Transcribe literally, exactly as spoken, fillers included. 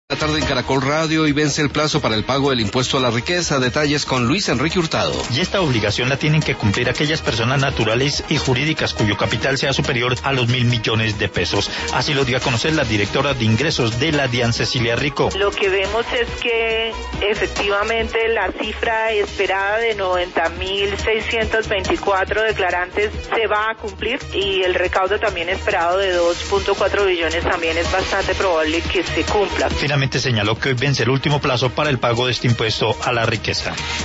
La tarde en Caracol Radio y vence el plazo para el pago del impuesto a la riqueza. Detalles con Luis Enrique Hurtado. Y esta obligación la tienen que cumplir aquellas personas naturales y jurídicas cuyo capital sea superior a los mil millones de pesos. Así lo dio a conocer la directora de ingresos de la DIAN, Cecilia Rico. Lo que vemos es que efectivamente la cifra esperada de noventa mil seiscientos veinticuatro declarantes se va a cumplir y el recaudo también esperado de dos punto cuatro billones también es bastante probable que se cumpla. Finalmente señaló que hoy vence el último plazo para el pago de este impuesto a la riqueza.